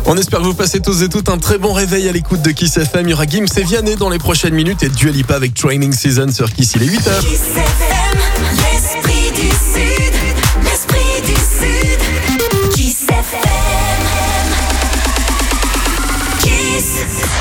On espère que vous passez tous et toutes un très bon réveil à l'écoute de Kiss FM. Il y aura Gims et Vianney dans les prochaines minutes et Dua Lipa avec Training Season sur Kiss. Il est 8h. Kiss FM, l'esprit du Sud, l'esprit du Sud. Kiss FM, Kiss.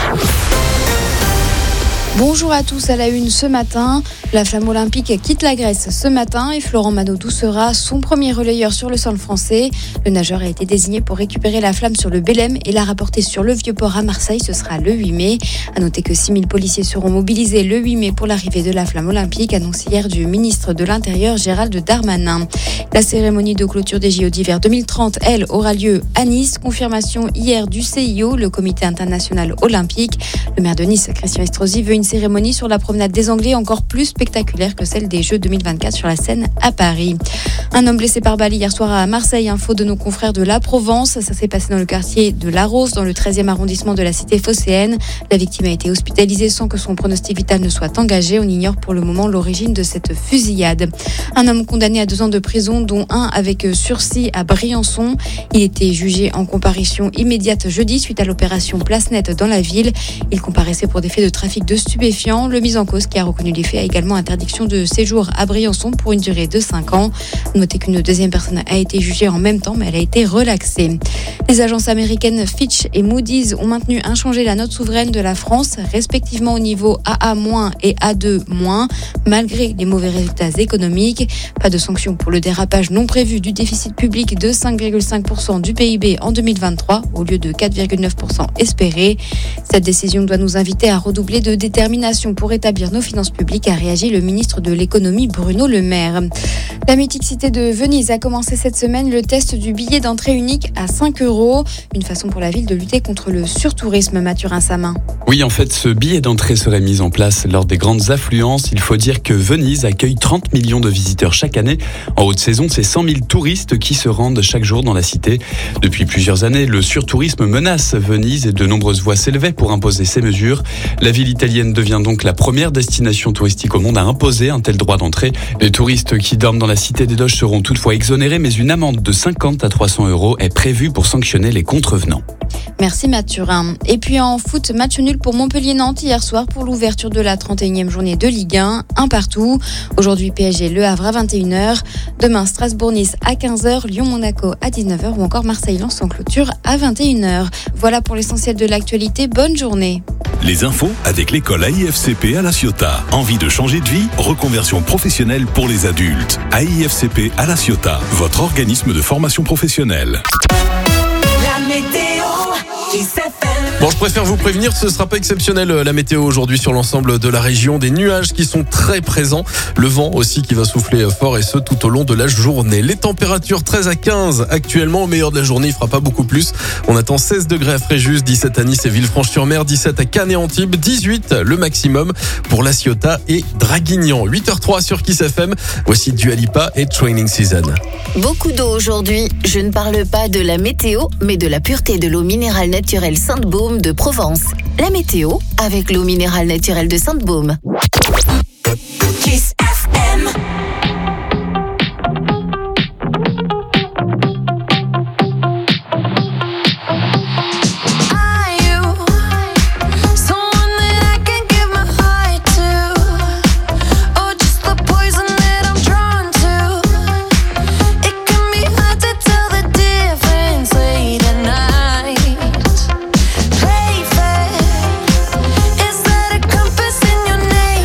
Bonjour à tous, à la une ce matin. La flamme olympique quitte la Grèce ce matin et Florent Manodou sera son premier relayeur sur le sol français. Le nageur a été désigné pour récupérer la flamme sur le Bélem et la rapporter sur le Vieux-Port à Marseille. Ce sera le 8 mai. À noter que 6000 policiers seront mobilisés le 8 mai pour l'arrivée de la flamme olympique, annoncé hier du ministre de l'Intérieur Gérald Darmanin. La cérémonie de clôture des JO d'hiver 2030, elle, aura lieu à Nice. Confirmation hier du CIO, le Comité international olympique. Le maire de Nice, Christian Estrosi, veut une cérémonie sur la promenade des Anglais encore plus spectaculaire que celle des Jeux 2024 sur la Seine à Paris. Un homme blessé par balle hier soir à Marseille, info de nos confrères de La Provence. Ça s'est passé dans le quartier de La Rose, dans le 13e arrondissement de la cité phocéenne. La victime a été hospitalisée sans que son pronostic vital ne soit engagé. On ignore pour le moment l'origine de cette fusillade. Un homme condamné à 2 ans de prison, dont un avec sursis à Briançon. Il était jugé en comparution immédiate jeudi suite à l'opération Place Nette dans la ville. Il comparaissait pour des faits de trafic de stupéfiants. Le mis en cause, qui a reconnu les faits, a également interdiction de séjour à Briançon pour une durée de 5 ans. Notez qu'une deuxième personne a été jugée en même temps, mais elle a été relaxée. Les agences américaines Fitch et Moody's ont maintenu inchangée la note souveraine de la France, respectivement au niveau AA- et A2-, malgré les mauvais résultats économiques. Pas de sanctions pour le dérapage non prévu du déficit public de 5,5% du PIB en 2023, au lieu de 4,9% espéré. Cette décision doit nous inviter à redoubler de détermination pour établir nos finances publiques, a réagi le ministre de l'économie Bruno Le Maire. La mythique cité de Venise a commencé cette semaine le test du billet d'entrée unique à 5 €. Une façon pour la ville de lutter contre le surtourisme, Mathurin Samin. Oui, en fait, ce billet d'entrée serait mis en place lors des grandes affluences. Il faut dire que Venise accueille 30 millions de visiteurs chaque année. En haute saison, c'est 100 000 touristes qui se rendent chaque jour dans la cité. Depuis plusieurs années, le surtourisme menace Venise et de nombreuses voix s'élevaient pour imposer ces mesures. La ville italienne devient donc la première destination touristique au monde à imposer un tel droit d'entrée. Les touristes qui dorment dans la cité des Doges seront toutefois exonérés, mais une amende de 50 à 300 € est prévue pour sanctionner les contrevenants. Merci Mathurin. Et puis en foot, match nul pour Montpellier-Nantes hier soir pour l'ouverture de la 31e journée de Ligue 1, un partout. Aujourd'hui PSG Le Havre à 21h, demain Strasbourg-Nice à 15h, Lyon-Monaco à 19h ou encore Marseille-Lens en clôture à 21h. Voilà pour l'essentiel de l'actualité, bonne journée. Les infos avec l'école AIFCP à La Ciotat. Envie de changer de vie? Reconversion professionnelle pour les adultes. AIFCP à La Ciotat, votre organisme de formation professionnelle. La météo, Kiss FM. Bon, je préfère vous prévenir, ce ne sera pas exceptionnel la météo aujourd'hui sur l'ensemble de la région. Des nuages qui sont très présents. Le vent aussi qui va souffler fort et ce tout au long de la journée. Les températures 13 à 15 actuellement. Au meilleur de la journée, il ne fera pas beaucoup plus. On attend 16 degrés à Fréjus, 17 à Nice et Villefranche-sur-Mer, 17 à Cannes et Antibes, 18 le maximum pour La Ciotat et Draguignan. 8h03 sur Kiss FM. Voici Dua Lipa et Training Season. Beaucoup d'eau aujourd'hui. Je ne parle pas de la météo, mais de la pureté de l'eau minérale naturelle Sainte-Baume de Provence. La météo avec l'eau minérale naturelle de Sainte-Baume. Kiss FM. Is that a compass in your name?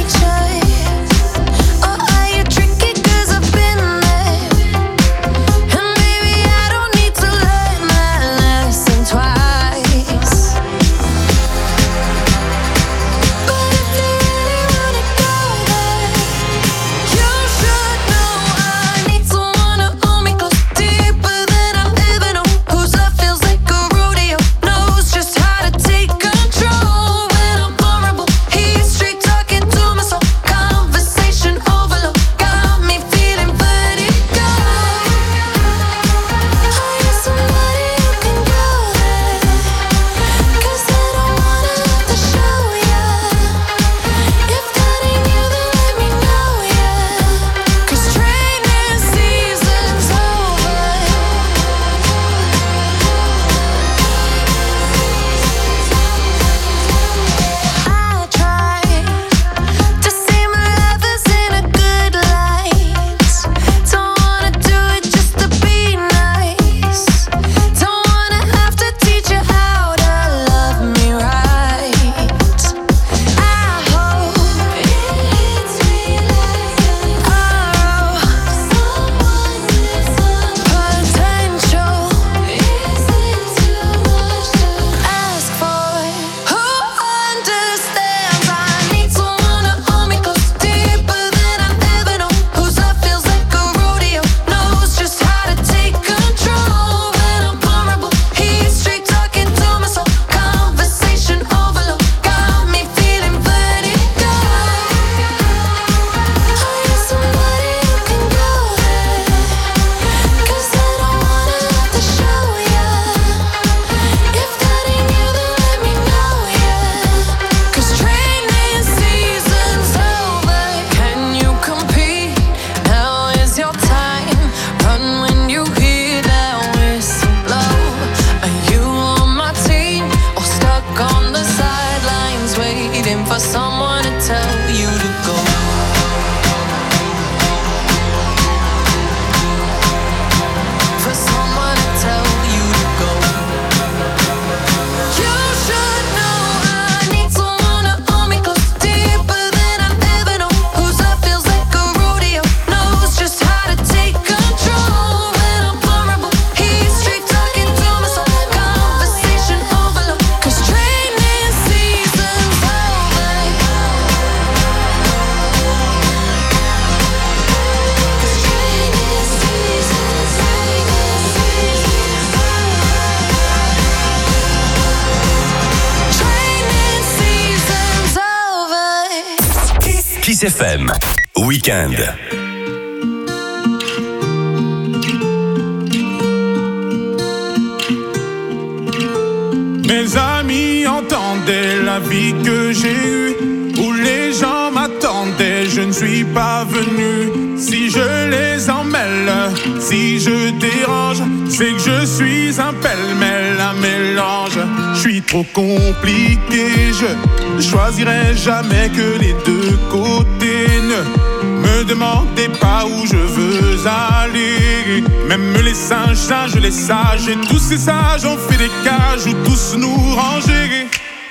Kiss FM. Week-end. Mes amis entendaient la vie que j'ai eue, où les gens m'attendaient, je ne suis pas venu. Si je les emmêle, si je dérange, c'est que je suis un pêle-mêle, un mélange. Je suis trop compliqué, je choisirai jamais que les deux côtés. Ne me demandez pas où je veux aller. Même les singes, les sages, et tous ces sages ont fait des cages où tous nous ranger.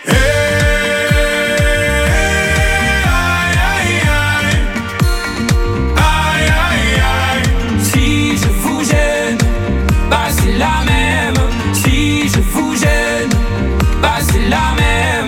Si je vous gêne, bah c'est la même. Si je vous gêne, bah c'est la même.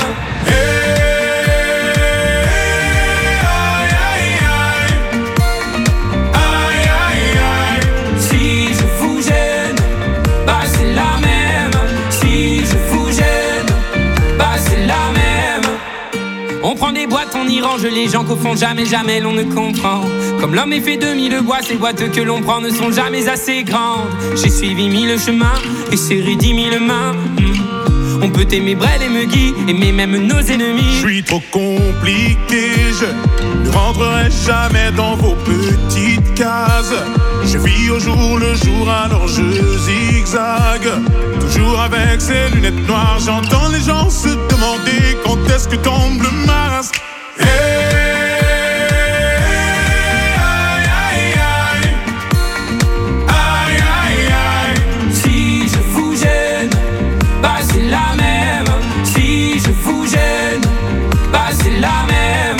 Si je vous gêne, bah c'est la même. Si je vous gêne, bah c'est la même. On prend des boîtes, on y range les gens qu'au fond jamais l'on ne comprend. Comme l'homme est fait de mille bois, ces boîtes que l'on prend ne sont jamais assez grandes. J'ai suivi 1000 chemins et serré 10 000 mains. On peut aimer Brel et Meggy, aimer même nos ennemis. Je suis trop compliqué, je ne rentrerai jamais dans vos petites cases. Je vis au jour le jour, alors je zigzague. Toujours avec ces lunettes noires, j'entends les gens se demander quand est-ce que tombe le masque. Si je vous gêne, bah c'est la même. Si je vous gêne, bah c'est la même.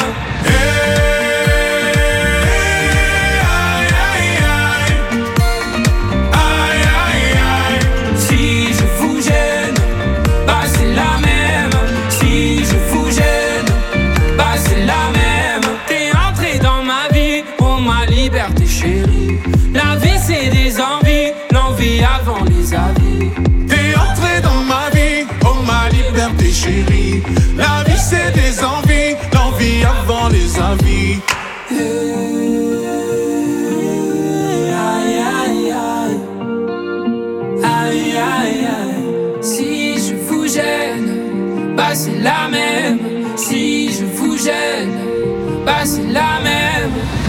Si je vous gêne, bah c'est la même. Si je vous gêne, bah c'est la même. T'es entré dans ma vie, pour ma liberté chérie. La vie c'est des envies, l'envie avant les avis. T'es entré dans ma vie, oh ma liberté chérie. La vie c'est des envies, l'envie avant les avis. Aïe aïe aïe, aïe aïe aïe. Si je vous gêne, bah c'est la même. Si je vous gêne, bah c'est la même.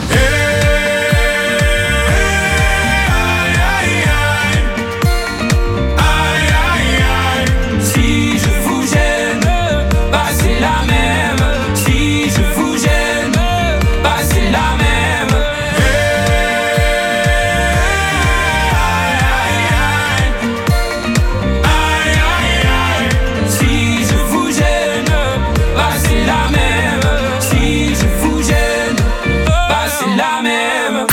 Si je vous gêne, bah c'est la même. Si je vous gêne, bah c'est la même. Si je vous gêne, bah c'est la même. Si je vous gêne, bah c'est la même.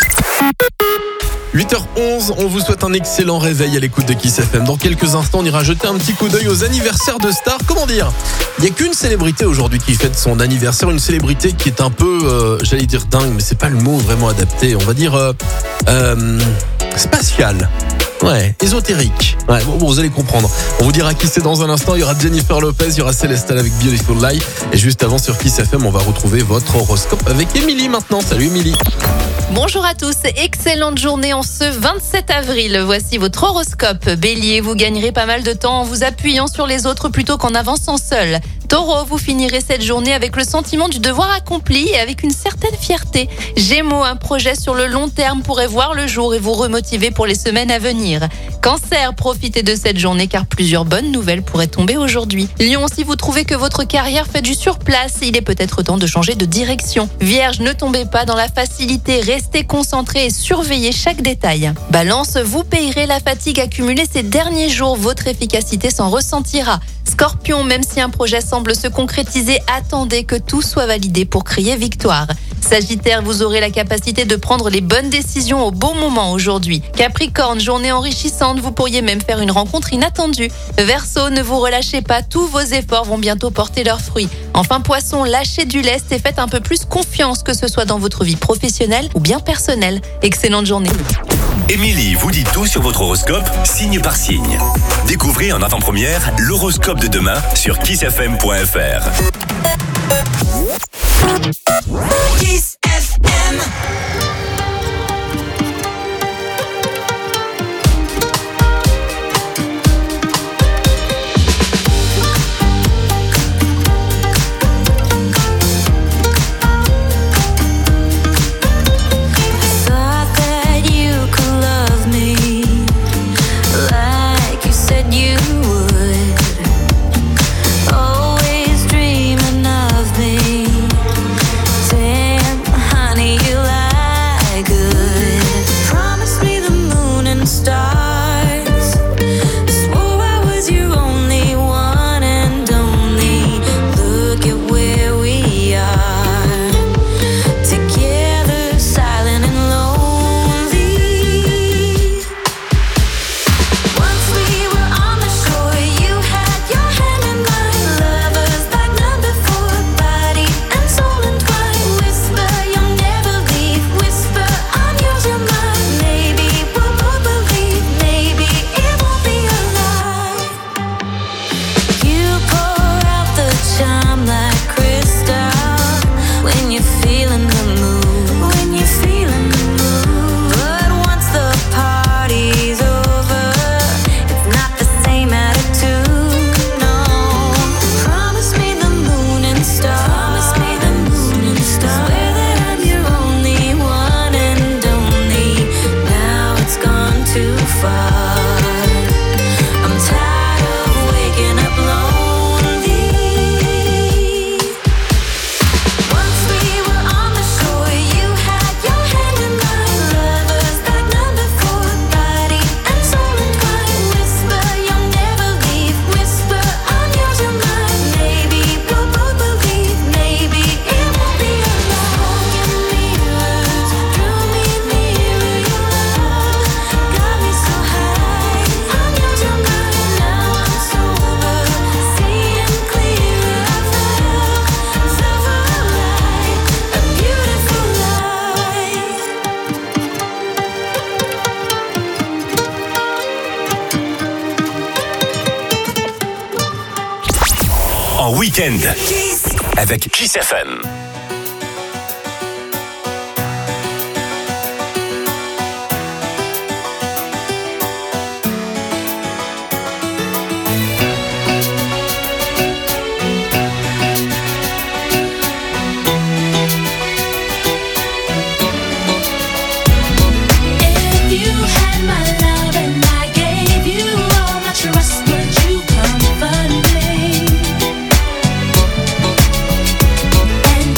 8h11, on vous souhaite un excellent réveil à l'écoute de Kiss FM. Dans quelques instants, on ira jeter un petit coup d'œil aux anniversaires de stars. Comment dire ? Il n'y a qu'une célébrité aujourd'hui qui fête son anniversaire. Une célébrité qui est un peu, j'allais dire dingue, mais c'est pas le mot vraiment adapté. On va dire spatial. Ouais, ésotérique. Ouais, bon, vous allez comprendre. On vous dira qui c'est dans un instant. Il y aura Jennifer Lopez, il y aura Célestal avec Beautiful Lie. Et juste avant sur Kiss FM, on va retrouver votre horoscope avec Émilie maintenant. Salut Émilie. Bonjour à tous, excellente journée en ce 27 avril. Voici votre horoscope. Bélier, vous gagnerez pas mal de temps en vous appuyant sur les autres plutôt qu'en avançant seul. Taureau, vous finirez cette journée avec le sentiment du devoir accompli et avec une certaine fierté. Gémeaux, un projet sur le long terme pourrait voir le jour et vous remotiver pour les semaines à venir. Cancer, profitez de cette journée car plusieurs bonnes nouvelles pourraient tomber aujourd'hui. Lion, si vous trouvez que votre carrière fait du surplace, il est peut-être temps de changer de direction. Vierge, ne tombez pas dans la facilité, restez concentré et surveillez chaque détail. Balance, vous payerez la fatigue accumulée ces derniers jours, votre efficacité s'en ressentira. Scorpion, même si un projet semble se concrétiser, attendez que tout soit validé pour crier victoire. Sagittaire, vous aurez la capacité de prendre les bonnes décisions au bon moment aujourd'hui. Capricorne, journée enrichissante, vous pourriez même faire une rencontre inattendue. Verseau, ne vous relâchez pas, tous vos efforts vont bientôt porter leurs fruits. Enfin Poisson, lâchez du lest et faites un peu plus confiance, que ce soit dans votre vie professionnelle ou bien personnelle. Excellente journée. Émilie vous dit tout sur votre horoscope, signe par signe. Découvrez en avant-première l'horoscope de demain sur kissfm.fr. Kiss FM. En week-end avec Kiss FM. And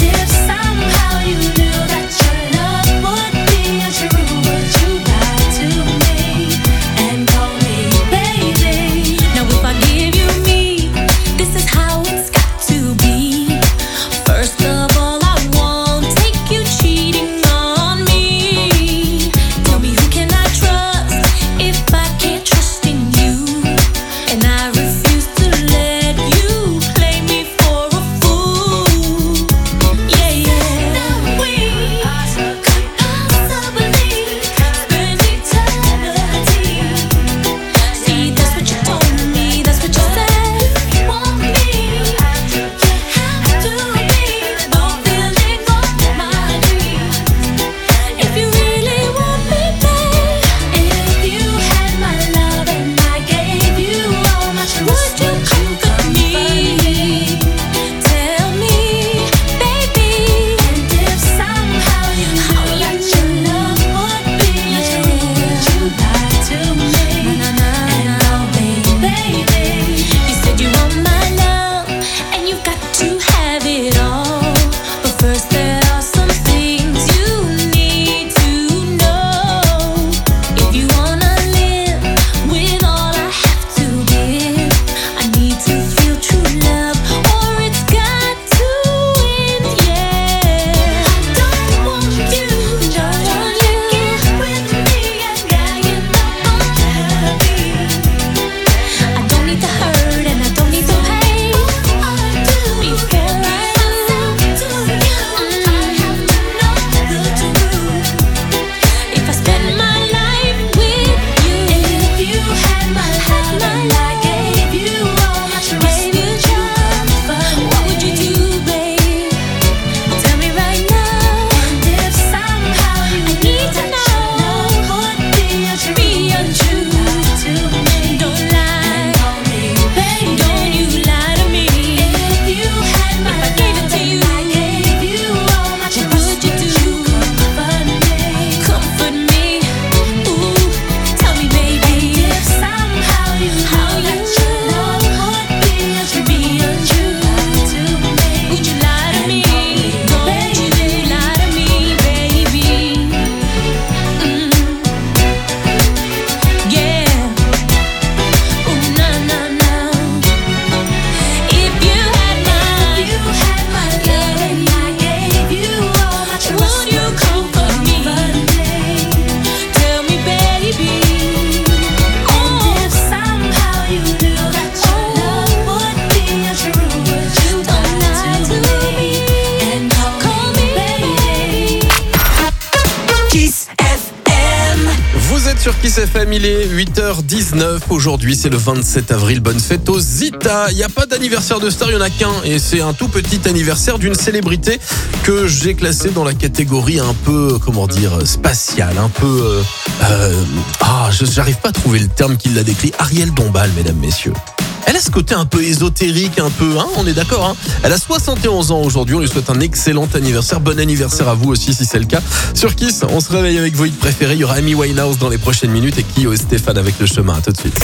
sur Kiss FM, il est 8h19. Aujourd'hui, c'est le 27 avril. Bonne fête aux Zita. Il n'y a pas d'anniversaire de star, il n'y en a qu'un. Et c'est un tout petit anniversaire d'une célébrité que j'ai classée dans la catégorie un peu, spatiale. Un peu... j'arrive pas à trouver le terme qui l'a décrit. Ariel Dombal, mesdames, messieurs. Elle a ce côté un peu ésotérique, on est d'accord, Elle a 71 ans aujourd'hui, on lui souhaite un excellent anniversaire. Bon anniversaire à vous aussi si c'est le cas. Sur Kiss, on se réveille avec vos hits préférés. Il y aura Amy Winehouse dans les prochaines minutes et Kyo et Stéphane avec Le Chemin. À tout de suite.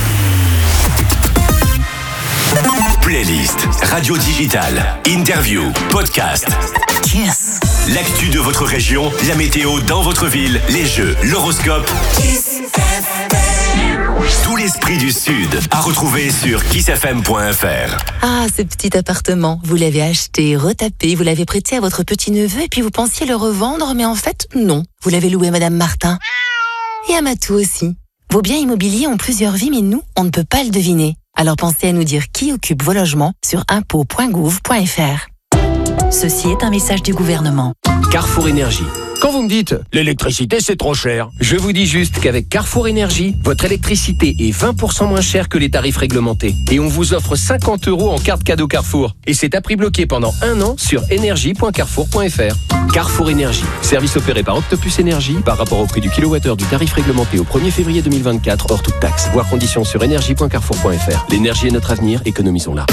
Playlist, radio digitale, interview, podcast. Kiss. L'actu de votre région, la météo dans votre ville, les jeux, l'horoscope. Kiss FM. Tout l'esprit du Sud à retrouver sur kissfm.fr. Ah, ce petit appartement, vous l'avez acheté, retapé, vous l'avez prêté à votre petit-neveu et puis vous pensiez le revendre, mais en fait, non. Vous l'avez loué à Madame Martin. Et à Matou aussi. Vos biens immobiliers ont plusieurs vies, mais nous, on ne peut pas le deviner. Alors pensez à nous dire qui occupe vos logements sur impôts.gouv.fr. Ceci est un message du gouvernement. Carrefour Énergie. Quand vous me dites « l'électricité c'est trop cher », je vous dis juste qu'avec Carrefour Énergie, votre électricité est 20% moins chère que les tarifs réglementés. Et on vous offre 50 € en carte cadeau Carrefour. Et c'est à prix bloqué pendant 1 an sur énergie.carrefour.fr. Carrefour Énergie. Service opéré par Octopus Énergie par rapport au prix du kilowattheure du tarif réglementé au 1er février 2024 hors toute taxe. Voir conditions sur énergie.carrefour.fr. L'énergie est notre avenir, économisons-la.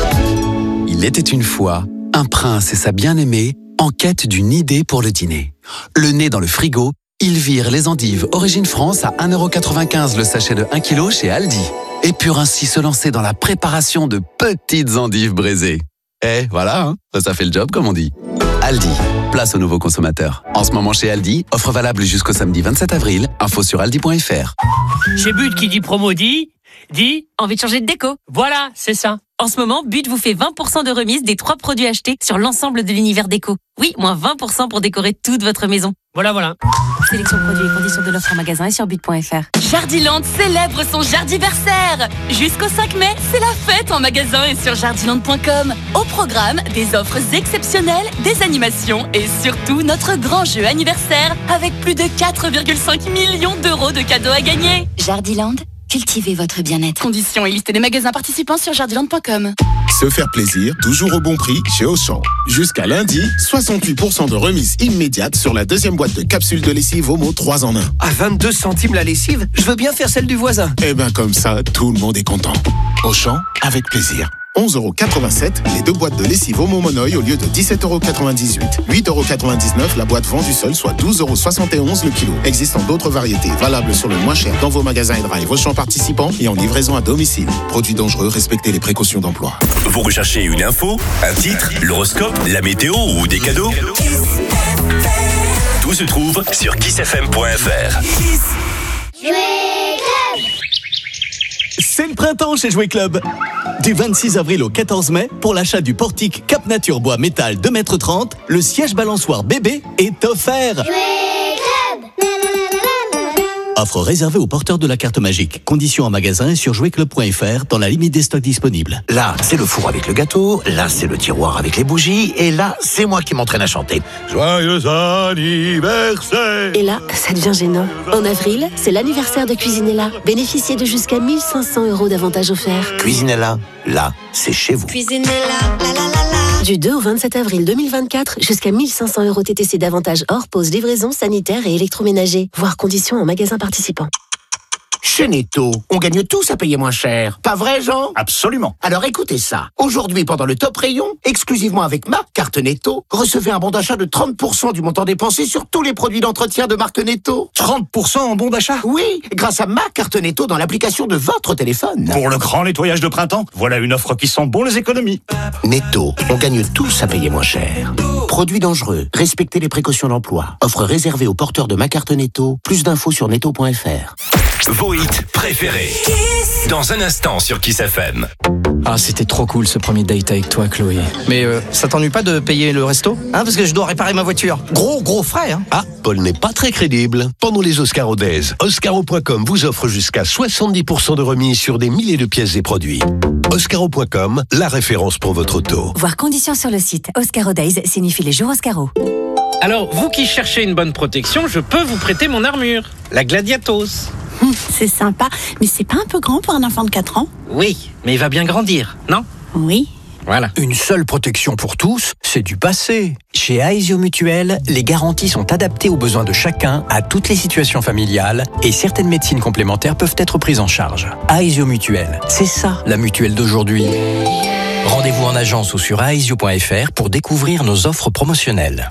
Il était une fois un prince et sa bien-aimée en quête d'une idée pour le dîner. Le nez dans le frigo, ils virent les endives Origine France à 1,95 € le sachet de 1 kg chez Aldi. Et purent ainsi se lancer dans la préparation de petites endives braisées. Et voilà, ça fait le job comme on dit. Aldi, place aux nouveaux consommateurs. En ce moment chez Aldi, offre valable jusqu'au samedi 27 avril, info sur aldi.fr. Chez But qui dit promo dit envie de changer de déco. Voilà, c'est ça. En ce moment, But vous fait 20% de remise des 3 produits achetés sur l'ensemble de l'univers déco. Oui, moins 20% pour décorer toute votre maison. Voilà. Sélection produits et conditions de l'offre en magasin et sur but.fr. Jardiland célèbre son jardiversaire. Jusqu'au 5 mai, c'est la fête en magasin et sur jardiland.com. Au programme, des offres exceptionnelles, des animations et surtout notre grand jeu anniversaire avec plus de 4,5 millions d'euros de cadeaux à gagner. Jardiland, cultivez votre bien-être. Conditions et liste des magasins participants sur jardiland.com. Se faire plaisir, toujours au bon prix chez Auchan. Jusqu'à lundi, 68% de remise immédiate sur la deuxième boîte de capsules de lessive Omo 3 en 1. À 22 centimes la lessive, je veux bien faire celle du voisin. Eh ben comme ça, tout le monde est content. Auchan, avec plaisir. 11,87 € les 2 boîtes de lessive Omo Monoï au lieu de 17,98 €. 8,99 € la boîte vendue seule, soit 12,71 € le kilo. Existant d'autres variétés valables sur le moins cher dans vos magasins et drive Auchan participants et en livraison à domicile. Produits dangereux, respectez les précautions d'emploi. Vous recherchez une info, un titre, l'horoscope, la météo ou des cadeaux? Tout se trouve sur kissfm.fr. C'est le printemps chez Jouet Club. Du 26 avril au 14 mai, pour l'achat du portique Cap Nature Bois Métal 2,30 m, le siège balançoire bébé est offert. Offre réservée aux porteurs de la carte magique. Conditions en magasin et sur jouetclub.fr dans la limite des stocks disponibles. Là, c'est le four avec le gâteau, là, c'est le tiroir avec les bougies, et là, c'est moi qui m'entraîne à chanter. Joyeux anniversaire! Et là, ça devient gênant. En avril, c'est l'anniversaire de Cuisinella. Bénéficiez de jusqu'à 1 500 € d'avantages offerts. Cuisinella, là, c'est chez vous. Cuisinella, la la la la. Du 2 au 27 avril 2024, jusqu'à 1 500 € TTC d'avantages hors pause, livraison, sanitaire et électroménager. Voir conditions en magasin participant. Chez Netto, on gagne tous à payer moins cher. Pas vrai, Jean? Absolument. Alors écoutez ça. Aujourd'hui, pendant le top rayon, exclusivement avec ma carte Netto, recevez un bon d'achat de 30% du montant dépensé sur tous les produits d'entretien de marque Netto. 30% en bon d'achat? Oui, grâce à ma carte Netto dans l'application de votre téléphone. Pour le grand nettoyage de printemps, voilà une offre qui sent bon les économies. Netto, on gagne tous à payer moins cher. Produits dangereux, respectez les précautions d'emploi. Offre réservée aux porteurs de ma carte Netto. Plus d'infos sur netto.fr. Vos hits préférés. Dans un instant sur Kiss FM. Ah, c'était trop cool ce premier date avec toi, Chloé. Mais ça t'ennuie pas de payer le resto? Parce que je dois réparer ma voiture. Gros frais, hein. Ah, Paul n'est pas très crédible. Pendant les Oscaro Days, Oscaro.com vous offre jusqu'à 70% de remise sur des milliers de pièces et produits. Oscaro.com, la référence pour votre auto. Voir conditions sur le site. Oscaro Days signifie les jours Oscaro. Alors, vous qui cherchez une bonne protection, je peux vous prêter mon armure, la Gladiatos. C'est sympa, mais c'est pas un peu grand pour un enfant de 4 ans? Oui, mais il va bien grandir, non? Oui. Voilà. Une seule protection pour tous, c'est du passé. Chez Aesio Mutuel, les garanties sont adaptées aux besoins de chacun, à toutes les situations familiales, et certaines médecines complémentaires peuvent être prises en charge. Aesio Mutuel, c'est ça la mutuelle d'aujourd'hui. Rendez-vous en agence ou sur aesio.fr pour découvrir nos offres promotionnelles.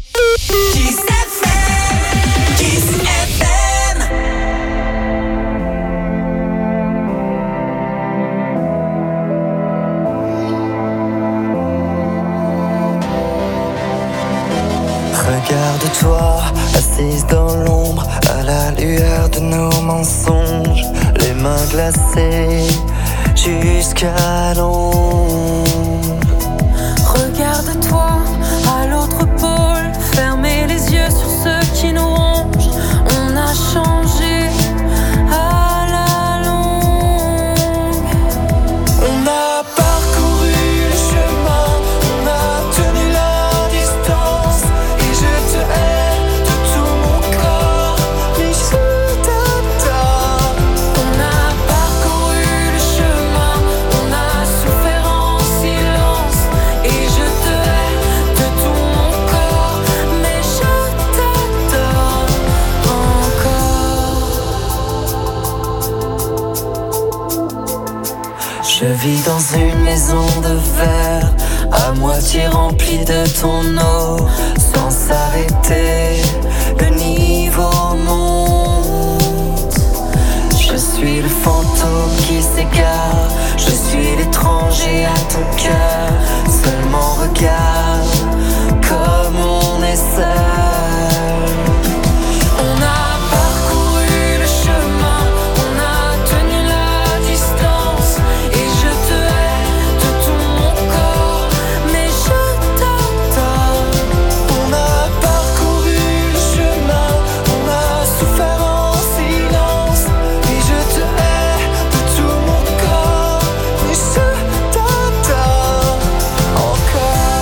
Regarde-toi, assise dans l'ombre, à la lueur de nos mensonges, les mains glacées jusqu'à l'ombre. Regarde-toi, à l'autre pôle, fermez les yeux sur ceux qui nous rongent. On a changé à la longue. On a parcouru le chemin, on a tenu la distance, et je te hais de tout mon corps, mais je t'adore. On a parcouru le chemin, on a souffert en silence, et je te hais de tout mon corps, mais je t'adore encore. Je vis dans une maison de verre, à moitié remplie de ton eau, sans s'arrêter, le niveau monte. Je suis le fantôme qui s'égare, je suis l'étranger à ton cœur. Seulement regarde comme on est seul. On a parcouru le chemin, on a tenu la distance, et je te hais de tout mon corps, mais je t'adore. On a parcouru le chemin, on a souffert en silence, et je te hais de tout mon corps, mais je t'adore encore.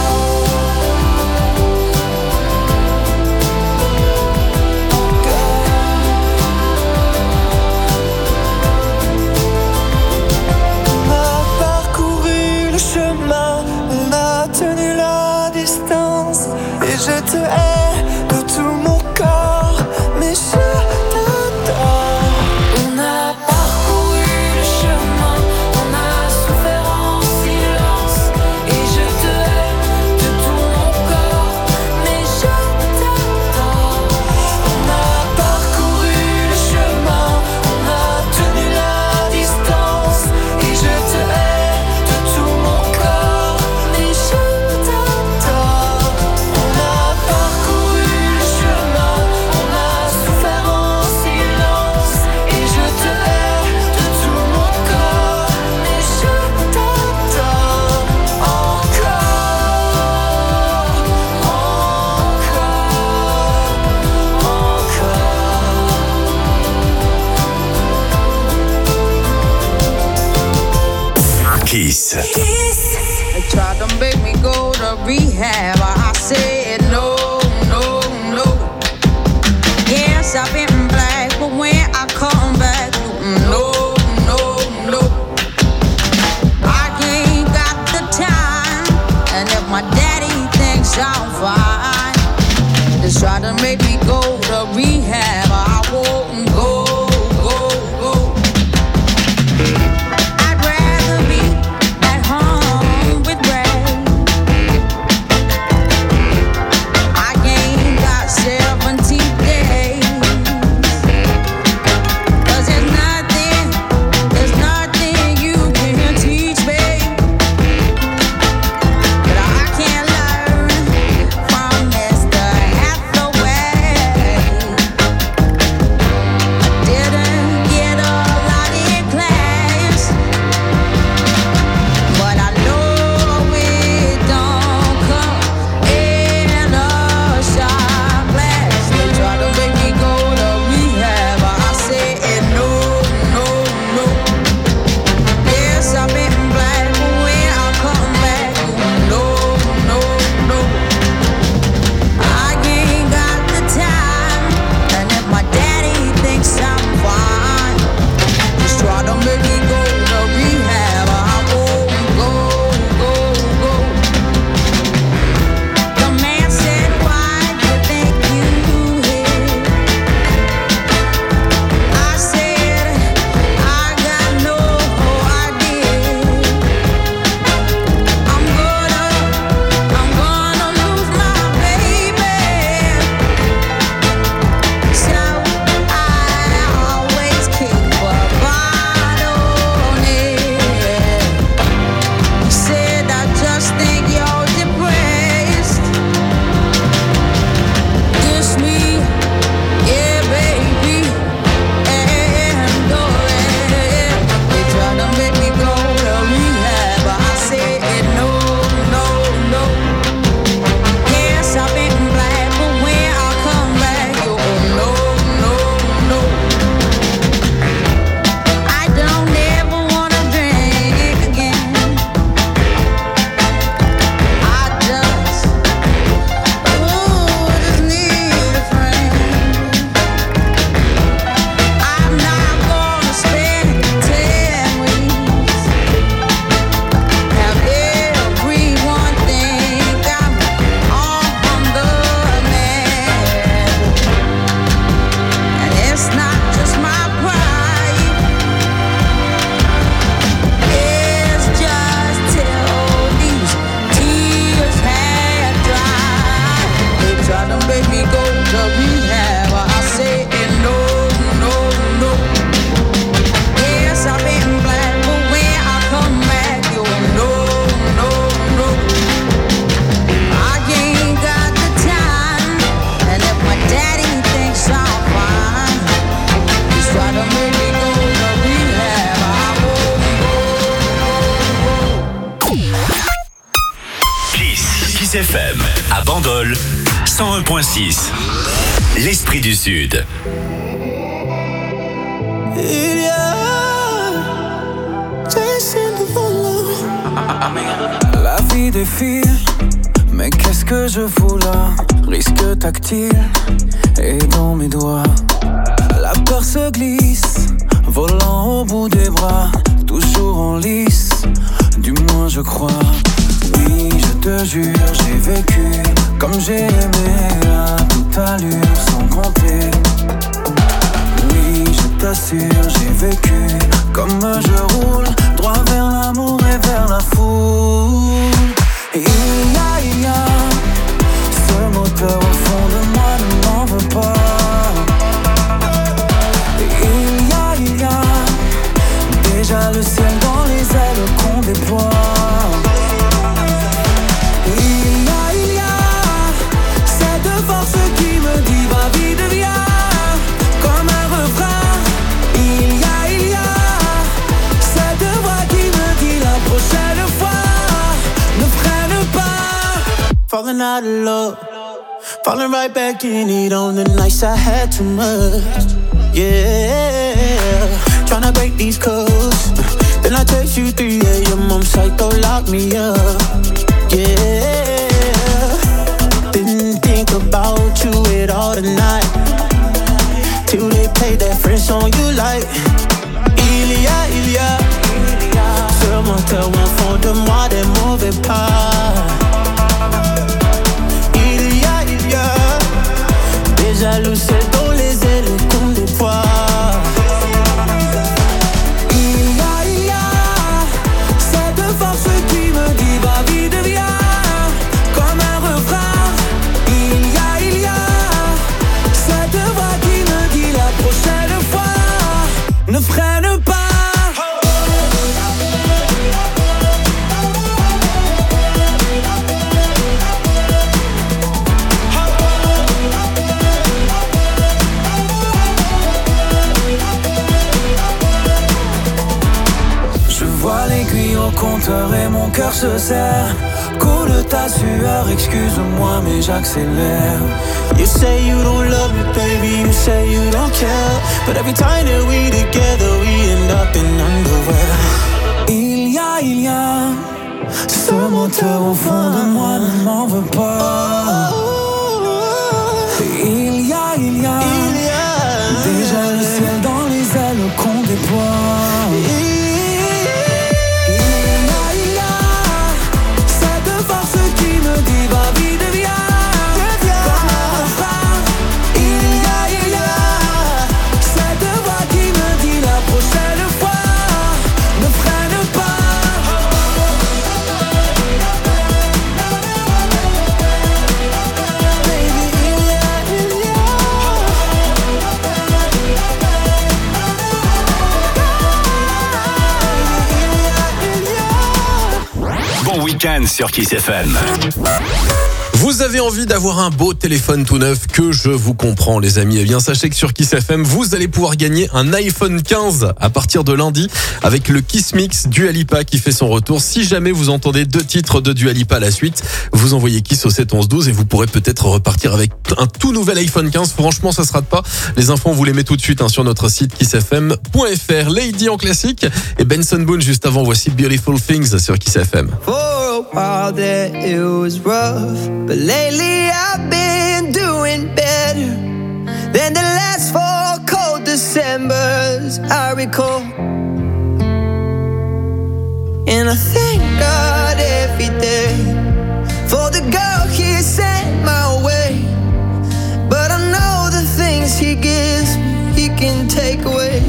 On a parcouru le chemin, on a tenu la distance, et je te hais de tout mon corps, mais je t'adore. On a parcouru le chemin, on a souffert en silence, et je te hais de tout mon corps, mais je t'adore. On a parcouru le chemin, on a tenu la distance, et je te hais de tout mon corps, mais je t'adore. On a parcouru le chemin, on a souffert en silence, et je te hais de tout mon corps, mais je t'adore encore, Kiss. They tried to make me go to rehab. I said no, no, no. Yes, I've been black, but when I come back, no, no, no. I ain't got the time, and if my daddy thinks I'm fine, they try to make me go to rehab. I won't go, go, go. I'd rather be at home with Ray. I ain't got 17 days, 'cause FM. À Bandol, 101.6. L'Esprit du Sud. Il y a la vie défile, mais qu'est-ce que je fous là? Risque tactile et dans mes doigts. La peur se glisse, volant au bout des bras, toujours en lice, du moins je crois. Oui, je te jure, j'ai vécu comme j'ai aimé à toute allure sans compter. Oui, je t'assure, j'ai vécu comme je roule, droit vers l'amour et vers la foule. Il y a ce moteur au fond de moi, ne m'en veux pas. Il y a déjà le ciel dans les ailes qu'on déploie. Il y a cette force qui me dit va vite viens, comme un refrain. Il y a cette voix qui me dit la prochaine fois ne freine pas. Falling out of love, falling right back in it on the nights I had too much. Yeah, tryna break these codes. Then I text you 3 a.m. I'm psycho, lock me up. Yeah, didn't think about you at all tonight, till they play that French song you like. Il y a ce moteur au fond de moi, des mauvais pas. Il y a des jalousies dans les ailes qu'on déploie. Il y a cette force qui me dit va vite viens, comme un refrain. Il y a cette voix qui me dit la prochaine fois ne freine pas. Au compteur et mon cœur se serre. Coule ta sueur, excuse-moi mais j'accélère. You say you don't love me, baby, you say you don't care, but every time that we together, we end up in underwear. Il y a ce moteur au fond de moi, ne m'en veux pas. Il y a déjà le ciel dans les ailes qu'on déploie. Week-end sur Kiss FM. Vous avez envie d'avoir un beau téléphone tout neuf, que je vous comprends les amis. Eh bien sachez que sur Kiss FM, vous allez pouvoir gagner un iPhone 15 à partir de lundi avec le Kiss Mix Dua Lipa qui fait son retour. Si jamais vous entendez 2 titres de Dua Lipa à la suite, vous envoyez Kiss au 71112 et vous pourrez peut-être repartir avec un tout nouvel iPhone 15. Franchement, ça se rate pas. Les infos, on vous les met tout de suite sur notre site kissfm.fr. Lady en classique et Benson Boone juste avant. Voici Beautiful Things sur Kiss FM. While that it was rough, but lately I've been doing better than the last 4 cold Decembers I recall. And I thank God every day for the girl He sent my way. But I know the things He gives me, He can take away.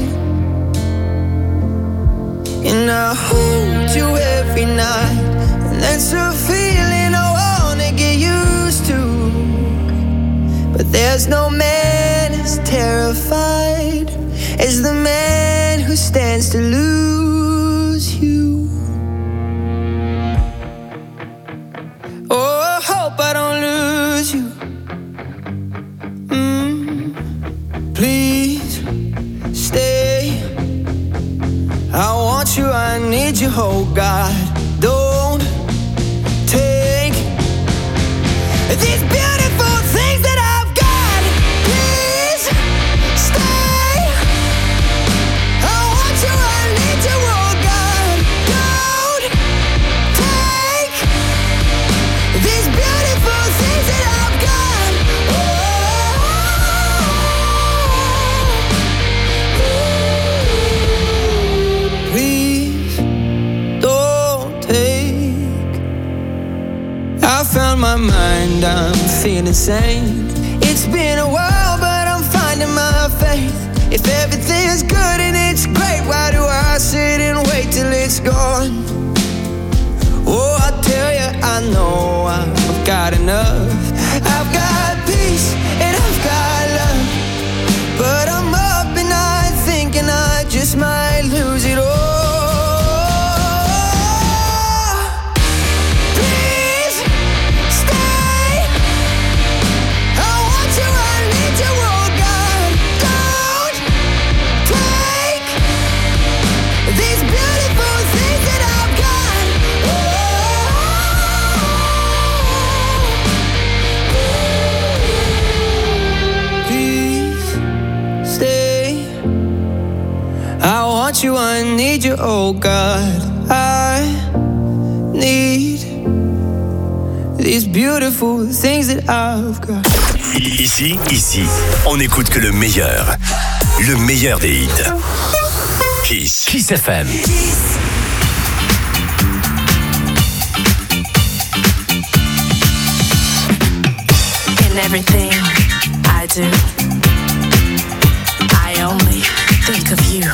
And I hold you every night. That's a feeling I wanna get used to. But there's no man as terrified as the man who stands to lose you. Oh, I hope I don't lose you. Please stay. I want you, I need you, oh God. Don't take these beautiful things that I've got. Please stay. I want you, I need you, oh God. Don't take these beautiful things that I've got. Please don't take. I found my mind, I'm feeling sane. It's been a while, but I'm finding my faith. If everything is good and it's great, why do I sit and wait till it's gone? Oh, I tell you, I know I've got enough. I've got peace and I've got love, but I'm up and I thinking I just might lose it all. Please stay. I want you, I need you, oh God. Don't take these beautiful things that I've got. Please stay. I want you, I need you, oh God. I need these beautiful things that I've got. Ici, on n'écoute que le meilleur des hits. Kiss FM. In everything I do, I only think of you.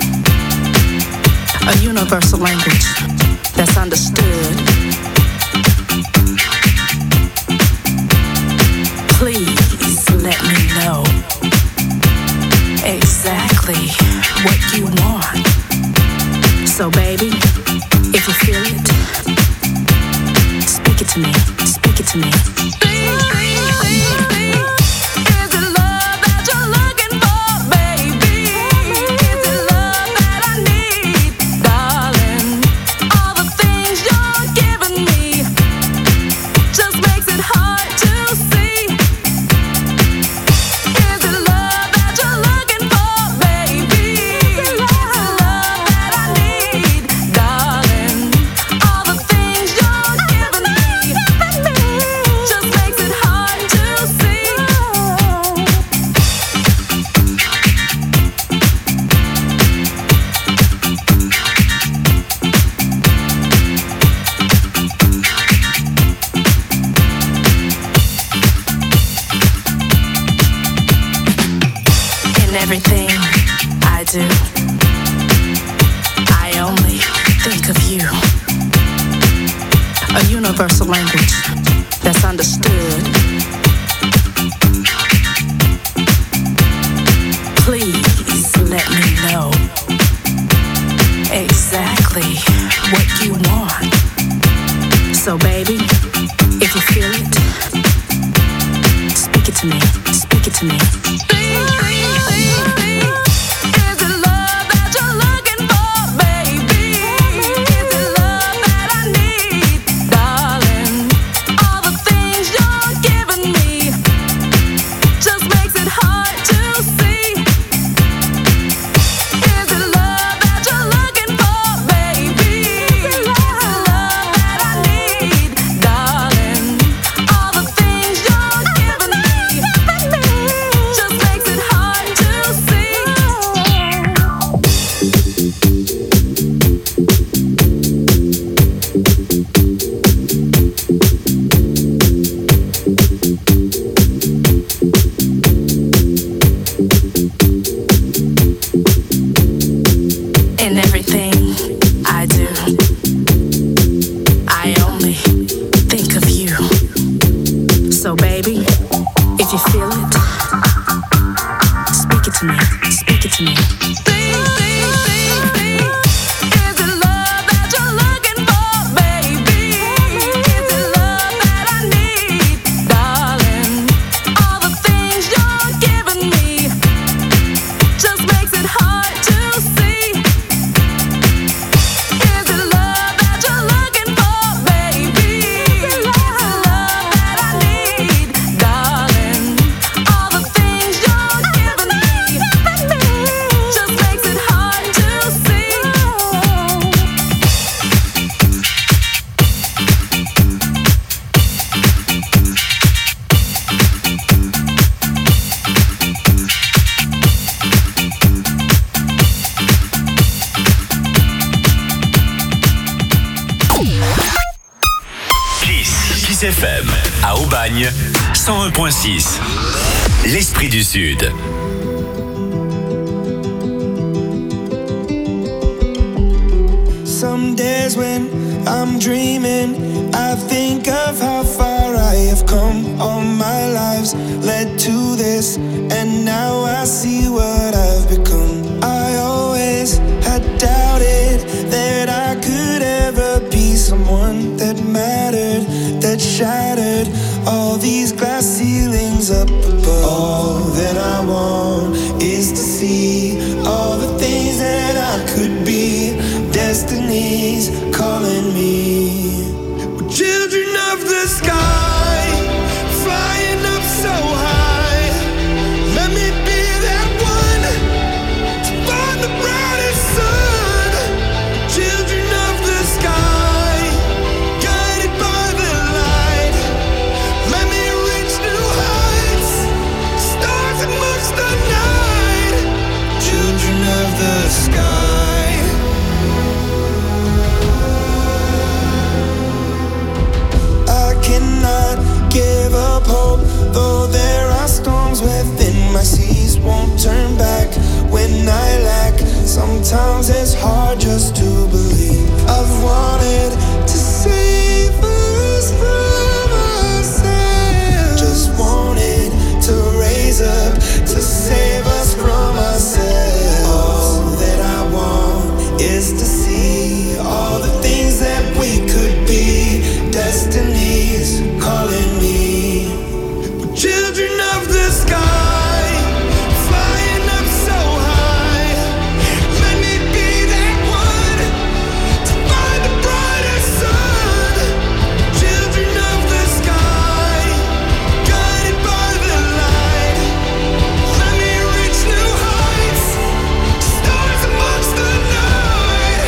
A universal language that's understood. Please let me know exactly what you want. So baby, if you feel it, speak it to me, speak it to me. Everything I do, I only think of you. A universal language that's understood. Please let me know exactly what you want. So baby, if you feel it, speak it to me, speak it to me. Just makes Kiss FM, à Aubagne, 101.6. L'Esprit du Sud. Some days when I'm dreaming, I think of how far I have come. All my lives led to this, and now I see what I've become. I always had doubted that I could ever be someone that mattered, that shattered all these glass ceilings up above. All that I want is to see all the things that I could be. Destiny's calling me. We're children of the sky, flying up so high. Let me be that one to find the brightest sun. Children of the sky, guided by the light. Let me reach new heights, stars amongst the night. Children of the sky. Cannot give up hope, though there are storms within my seas. Won't turn back when I lack. Sometimes it's hard just to believe. I've wanted to save us from ourselves. Just wanted to raise up to save us from ourselves. All that I want is to see all the things that we could be. Destiny's calling me. We're children of the sky, flying up so high. Let me be that one to find the brightest sun. Children of the sky, guided by the light. Let me reach new heights, stars amongst the night.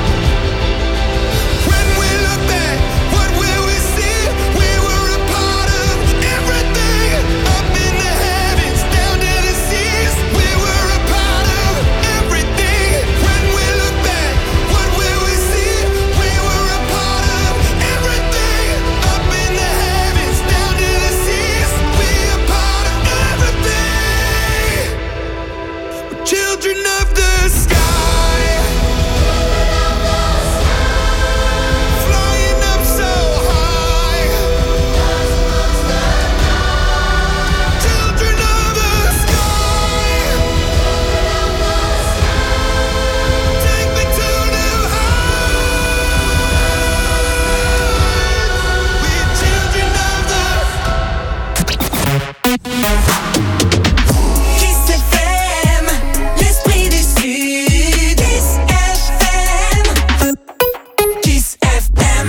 When we look back, what will we see? We were a part of everything, up in the heavens, down to the seas. We were a part of everything. When we look back, what will we see? We were a part of everything, up in the heavens, down to the seas. We a part of everything. We're children of the sky, flying up so high. Children of the sky, take me to new heights. We're children of the Kiss FM, l'esprit du Sud. Kiss FM, Kiss FM.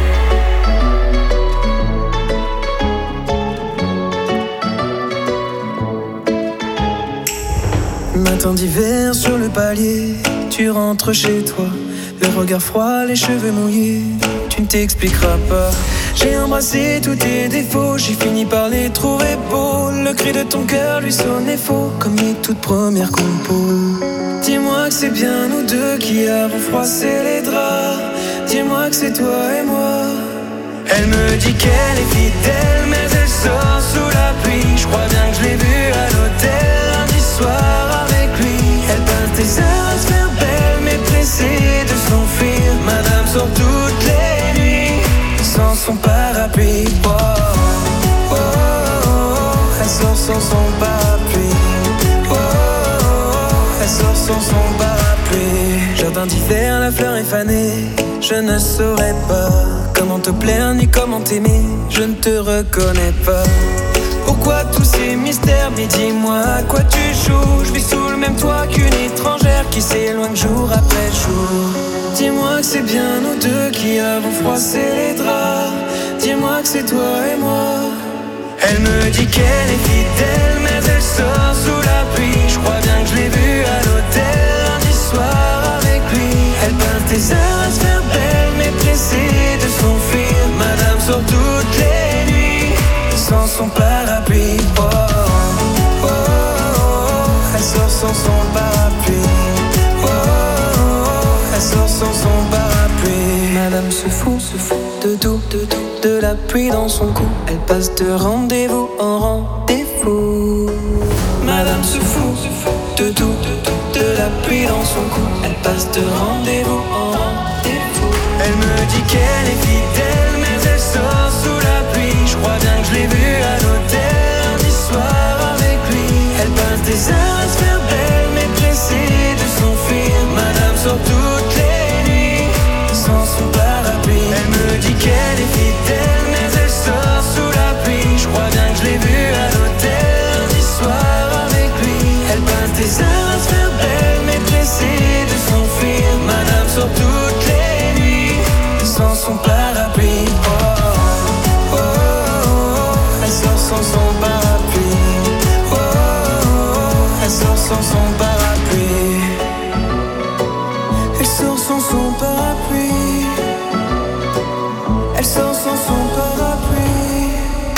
Matin d'hiver sur le palier, tu rentres chez toi, le regard froid, les cheveux mouillés, tu ne t'expliqueras pas. J'ai embrassé tous tes défauts, j'ai fini par les trouver beaux. Le cri de ton cœur lui sonnait faux, comme les toutes premières compos. Dis-moi que c'est bien nous deux qui avons froissé les draps. Dis-moi que c'est toi et moi. Elle me dit qu'elle est fidèle, mais elle sort sous la pluie. Je crois bien que je l'ai vue à l'hôtel lundi soir avec lui. Elle passe des heures à se faire belle, mais pressée de s'enfuir. Madame sort toutes les nuits sans son parapluie. Oh, oh, oh, oh. Elle sort sans son parapluie. Oh, oh, oh. Elle sort sans son parapluie. Jardin d'hiver, la fleur est fanée. Je ne saurais pas comment te plaire ni comment t'aimer. Je ne te reconnais pas. Pourquoi tous ces mystères? Mais dis-moi à quoi tu joues. Je vis sous le même toit qu'une étrangère qui s'éloigne jour après jour. Dis-moi que c'est bien nous deux qui avons froissé les draps. Dis-moi que c'est toi et moi. Elle me dit qu'elle est fidèle, mais elle sort sous la pluie. Je crois bien que je l'ai vue à l'hôtel lundi soir avec lui. Elle passe des heures à se faire belle, mais pressée de s'enfuir. Madame sort toutes les nuits sans son parapluie. Oh, oh, oh, oh. Elle sort sans son parapluie. Oh, oh, oh. Elle sort sans son parapluie. Madame se fout de tout, de la pluie dans son cou. Elle passe de rendez-vous en rendez-vous. Madame se fout de tout, de la pluie dans son cou. Elle passe de rendez-vous en rendez-vous. Elle me dit qu'elle est fidèle, mais elle sort sous la pluie. Je crois bien que je l'ai vue à l'hôtel lundi soir avec lui. Elle passe des heures à se faire belle, mais pressée de s'enfuir. Madame sort toutes les nuits sans son parapluie. Elle me dit qu'elle est fidèle, mais elle sort sous la pluie. Je crois bien que je l'ai vue à l'hôtel lundi soir avec lui. Elle passe des heures à se faire belle, mais pressée de s'enfuir. Madame sort toutes les nuits sans son parapluie. Oh, oh, oh, oh. Elle sort sans son parapluie. Oh, oh, oh. Elle sort sans son parapluie. Elle sort sans son parapluie. Elle sort sans son parapluie.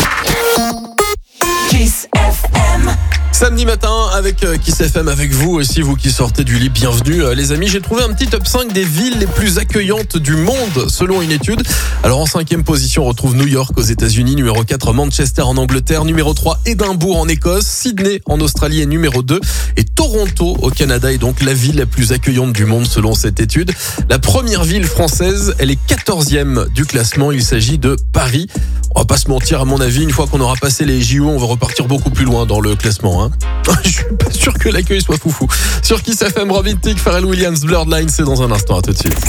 Kiss FM. Samedi matin avec Kiss FM avec vous aussi, vous qui sortez du lit, bienvenue les amis. J'ai trouvé un petit top 5 des villes les plus accueillantes du monde selon une étude. Alors en 5e position on retrouve New York aux États-Unis, numéro 4 Manchester en Angleterre, numéro 3 Édimbourg en Écosse, Sydney en Australie est numéro 2 et Toronto au Canada est donc la ville la plus accueillante du monde selon cette étude. La première ville française, elle est 14e du classement, il s'agit de Paris. On va pas se mentir, à mon avis, une fois qu'on aura passé les JO, on va repartir beaucoup plus loin dans le classement. Je suis pas sûr que l'accueil soit foufou. Sur Kiss FM, Robin Thicke, Pharrell Williams, Blurred Lines, c'est dans un instant. À tout de suite.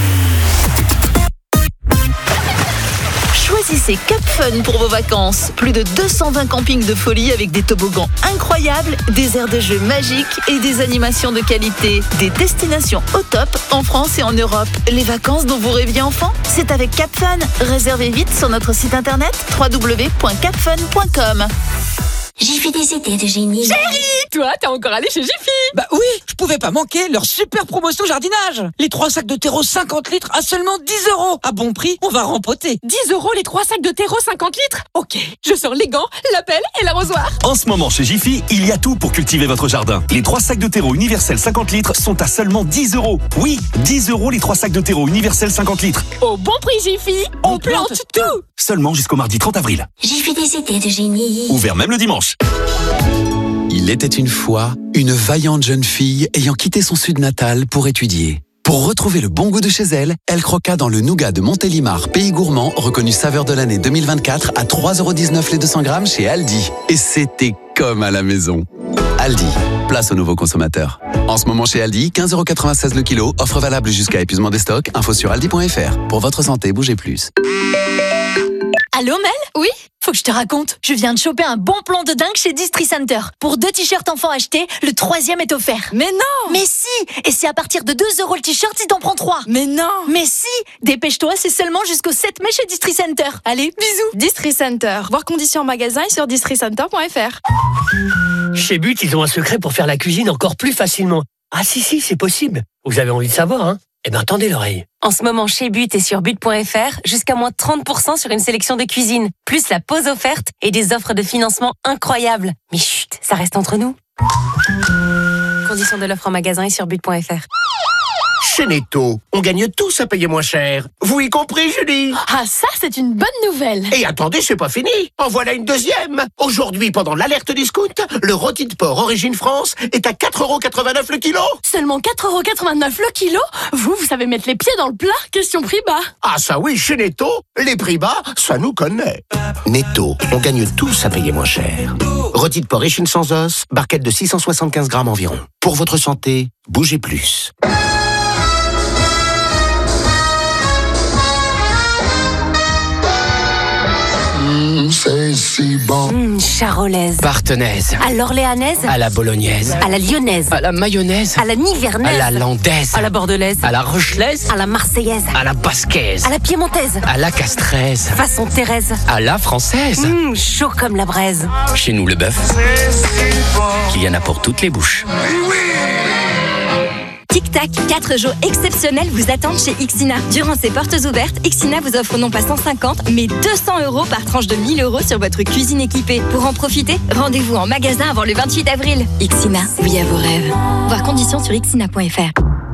Choisissez Cap Fun pour vos vacances. Plus de 220 campings de folie avec des toboggans incroyables, des aires de jeux magiques et des animations de qualité. Des destinations au top en France et en Europe. Les vacances dont vous rêviez enfant, c'est avec Cap Fun. Réservez vite sur notre site internet www.capfun.com. Jiffy des idées de génie. Chérie, toi, t'es encore allé chez Jiffy? Bah oui, je pouvais pas manquer leur super promotion jardinage. Les 3 sacs de terreau 50 litres à seulement 10 €. À bon prix, on va rempoter. 10 € les 3 sacs de terreau 50 litres? Ok, je sors les gants, la pelle et l'arrosoir. En ce moment chez Jiffy, il y a tout pour cultiver votre jardin. Les 3 sacs de terreau universel 50 litres sont à seulement 10 €. Oui, 10 € les 3 sacs de terreau universel 50 litres. Au bon prix Jiffy, on plante tout. Seulement jusqu'au mardi 30 avril. Jiffy des idées de génie. Ouvert même le dimanche. Il était une fois une vaillante jeune fille ayant quitté son sud natal pour étudier. Pour retrouver le bon goût de chez elle, elle croqua dans le nougat de Montélimar, pays gourmand, reconnu saveur de l'année 2024 à 3,19 € les 200 grammes chez Aldi. Et c'était comme à la maison. Aldi, place aux nouveaux consommateurs. En ce moment chez Aldi, 15,96 € le kilo, offre valable jusqu'à épuisement des stocks, info sur aldi.fr. Pour votre santé, bougez plus. Allô Mel? Oui? Faut que je te raconte. Je viens de choper un bon plan de dingue chez Distri Center. Pour 2 t-shirts enfants achetés, le 3e est offert. Mais non! Mais si! Et c'est à partir de 2 € le t-shirt si t'en prends 3. Mais non! Mais si! Dépêche-toi, c'est seulement jusqu'au 7 mai chez Distri Center. Allez, bisous! Distri Center. Voir conditions en magasin et sur districenter.fr. Chez But, ils ont un secret pour faire la cuisine encore plus facilement. Ah si, c'est possible. Vous avez envie de savoir, hein? Eh ben, tendez l'oreille. En ce moment, chez But et sur but.fr, jusqu'à moins 30% sur une sélection de cuisine, plus la pause offerte et des offres de financement incroyables. Mais chut, ça reste entre nous. Conditions de l'offre en magasin et sur but.fr. Chez Netto, on gagne tous à payer moins cher. Vous y compris, Julie? Ah, ça, c'est une bonne nouvelle. Et attendez, c'est pas fini. En voilà une deuxième. Aujourd'hui, pendant l'alerte discount, le rôti de porc Origine France est à 4,89 € le kilo. Seulement 4,89 € le kilo? Vous savez mettre les pieds dans le plat? Question prix bas. Ah ça oui, chez Netto, les prix bas, ça nous connaît. Netto, on gagne tous à payer moins cher. Rôti de porc échine sans os, barquette de 675 grammes environ. Pour votre santé, bougez plus. C'est si bon. Charolaise. Partenaise. À l'orléanaise. À la bolognaise. À la lyonnaise. À la mayonnaise. À la nivernaise. À la landaise. À la bordelaise. À la rochelaise. À la marseillaise. À la basquaise. À la piémontaise. À la castraise. Façon Thérèse. À la française. Chaud comme la braise. Chez nous, le bœuf, qu'il y en a pour toutes les bouches. Tic-tac, 4 jours exceptionnels vous attendent chez Ixina. Durant ces portes ouvertes, Ixina vous offre non pas 150, mais 200 € par tranche de 1 000 € sur votre cuisine équipée. Pour en profiter, rendez-vous en magasin avant le 28 avril. Ixina, oui à vos rêves. Voir conditions sur ixina.fr.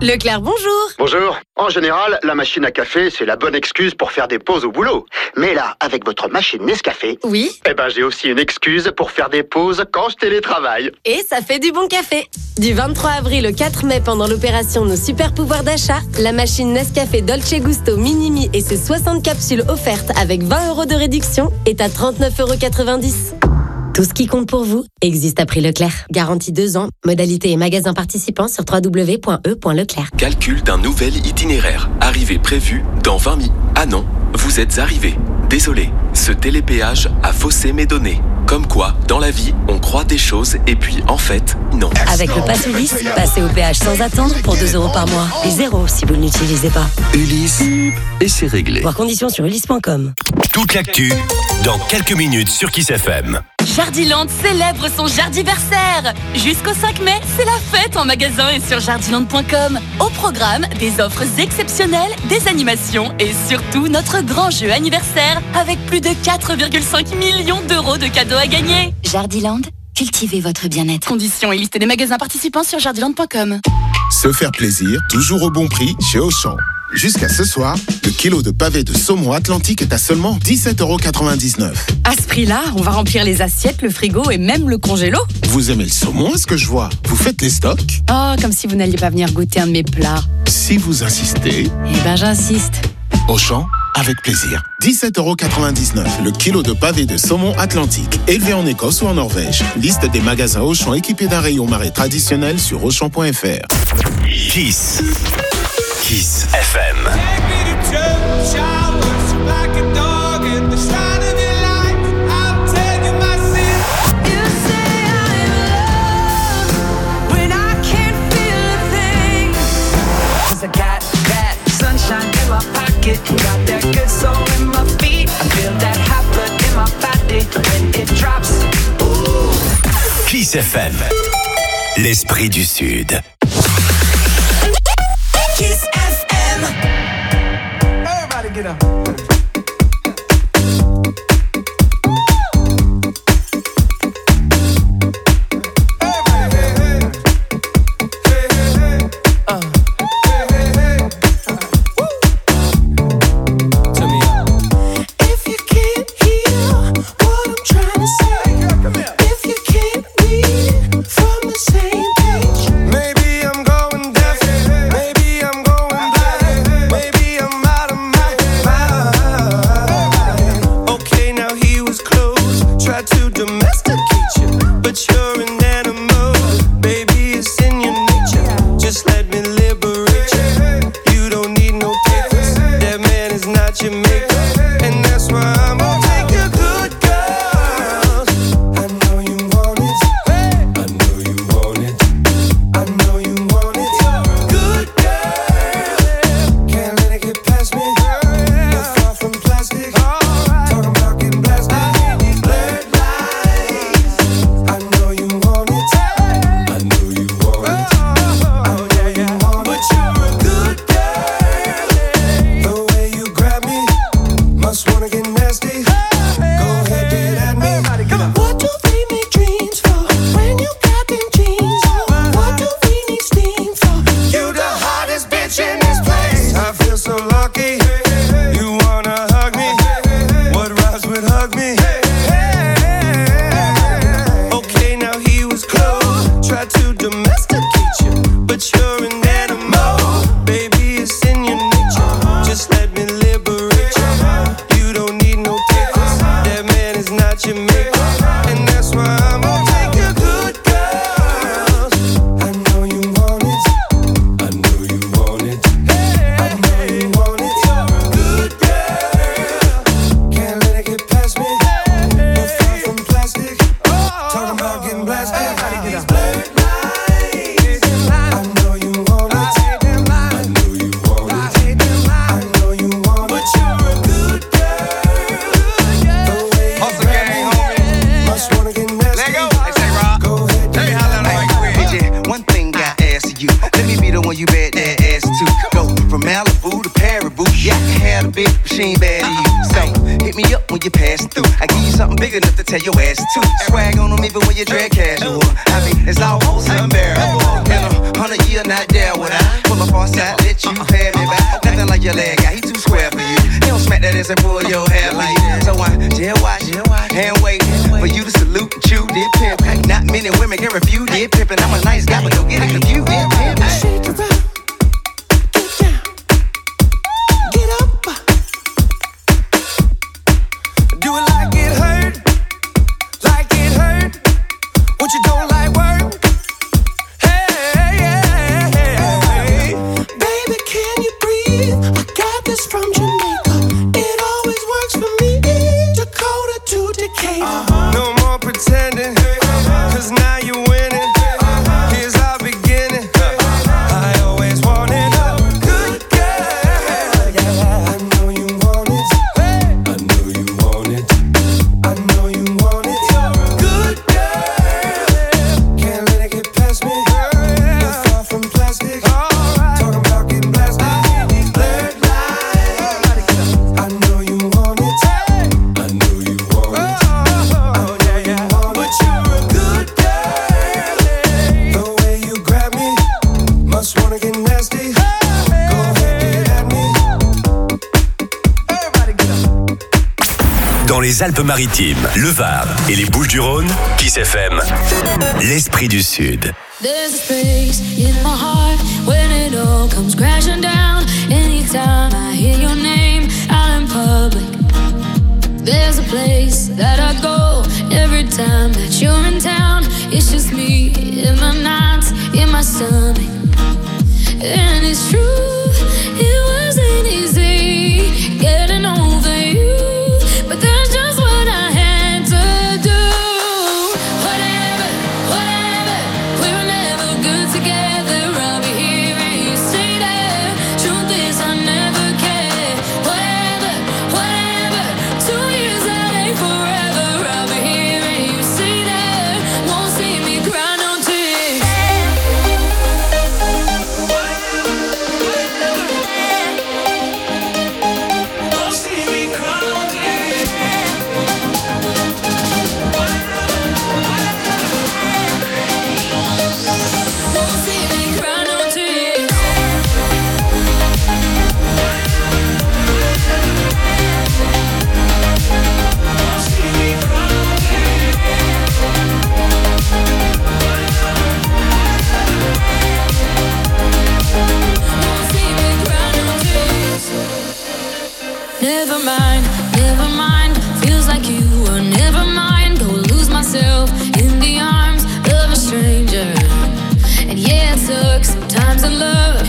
Leclerc, bonjour. Bonjour. En général, la machine à café, c'est la bonne excuse pour faire des pauses au boulot. Mais là, avec votre machine Nescafé... Oui. J'ai aussi une excuse pour faire des pauses quand je télétravaille. Et ça fait du bon café. Du 23 avril au 4 mai, pendant l'opération Nos Super Pouvoirs d'achat, la machine Nescafé Dolce Gusto Minimi et ses 60 capsules offertes avec 20 € de réduction est à 39,90 €. Tout ce qui compte pour vous existe à prix Leclerc. Garantie 2 ans. Modalité et magasins participants sur www.e.leclerc. Calcul d'un nouvel itinéraire. Arrivée prévue dans 20 minutes. Ah non, vous êtes arrivé. Désolé, ce télépéage a faussé mes données. Comme quoi, dans la vie, on croit des choses et puis, en fait, non. Avec le Pass Ulysse, passez au péage sans attendre pour 2 € par mois. Et 0 si vous ne l'utilisez pas. Ulysse, et c'est réglé. Voir conditions sur ulysse.com. Toute l'actu, dans quelques minutes sur Kiss FM. Jardiland célèbre son Jardiversaire. Jusqu'au 5 mai, c'est la fête en magasin et sur jardiland.com. Au programme, des offres exceptionnelles, des animations et surtout notre grand jeu anniversaire avec plus de 4,5 millions d'euros de cadeaux à gagner. Jardiland, cultivez votre bien-être. Conditions et liste des magasins participants sur jardiland.com. Se faire plaisir, toujours au bon prix chez Auchan. Jusqu'à ce soir, le kilo de pavé de saumon Atlantique est à seulement 17,99 €. À ce prix-là, on va remplir les assiettes, le frigo et même le congélo. Vous aimez le saumon, est-ce que je vois? Vous faites les stocks? Oh, comme si vous n'alliez pas venir goûter un de mes plats. Si vous insistez... J'insiste. Auchan, avec plaisir. 17,99 € le kilo de pavé de saumon Atlantique, élevé en Écosse ou en Norvège. Liste des magasins Auchan équipés d'un rayon marée traditionnel sur Auchan.fr. Kiss. Kiss FM. I got that sunshine in my pocket, got that good soul in my feet. I feel that hot blood in my body when it drops. Ooh. Kiss FM. L'esprit du Sud. Kiss FM. Everybody get up. the parable. Yeah, I can have a big machine bad to you. So hit me up when you're passing through. I give you something big enough to tell your ass to. Swag on them even when you drag casual. I mean, it's almost unbearable. In 100 years, not there would I pull up on side, let you pay me back. Nothing like your leg guy, he too square for you. He don't smack that ass and pull your hair like that. So I jail watch and wait for you to salute and chew did pimp. Not many women can refuse did pimpin'. I'm a nice guy, but don't get it confused. Did pimp. Shake it up, get down, get up. Do it like it hurt, like it hurt. What you don't like work? Hey, baby, can you breathe? I got this from Jamaica. It always works for me. Dakota to Decatur. No more pretending, 'cause now you're winning. Here's our beginning. I always wanted a good girl. Yeah, I know you want it. I know you want it. I know you want it. Good girl. Can't let it get past me. You're far from plastic. Talking about getting blasted. Blurred lines. I know you want it. I know you want it. Oh, yeah. But you're a good girl. The way you grab me, must wanna get nasty. Go ahead, get at me. Everybody get up. Dans les Alpes-Maritimes, le Var et les Bouches-du-Rhône, Kiss FM, l'esprit du Sud. There's a space in my heart when it all comes crashing down. Anytime I hear your name out in public, there's a place that I go every time that you're in town. It's just me in my nights, in my stomach. And it's true, it wasn't easy getting over you, but that's just what I had to do. Whatever, we were never good together. I'll be here and you stay there. Truth is I never cared. Whatever, 2 years that ain't forever. I'll be here and you stay there. Won't see me cry no tears. Won't see me cry no tears. Won't see me cry no tears. Won't see me cry no tears. Won't see me cry no tears. Never mind, feels like you were never mine. Go lose myself in the arms of a stranger. And yeah, it took some time to love